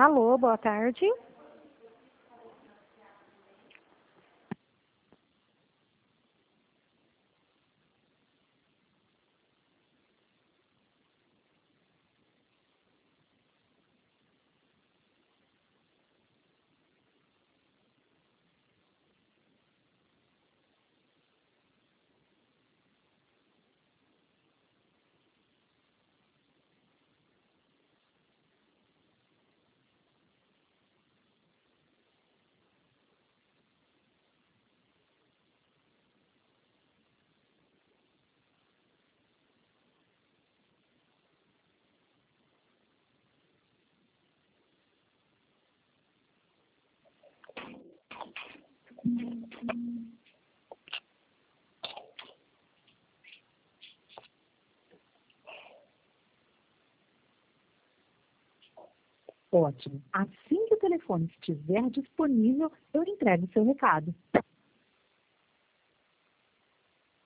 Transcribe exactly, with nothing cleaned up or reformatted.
Alô, boa tarde. Ótimo. Assim que o telefone estiver disponível, eu entrego o seu recado.